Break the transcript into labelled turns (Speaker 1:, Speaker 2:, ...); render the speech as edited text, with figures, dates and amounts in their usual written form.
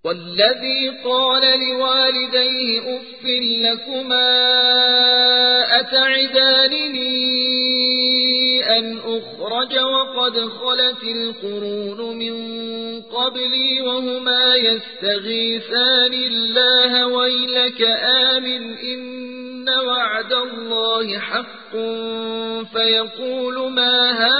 Speaker 1: والذي قال لوالديه أف لكما أتعدانني أن أخرج وقد خلت القرون من قبلي وهما يستغيثان الله ويلك آمن إن وعد الله حق فيقول ما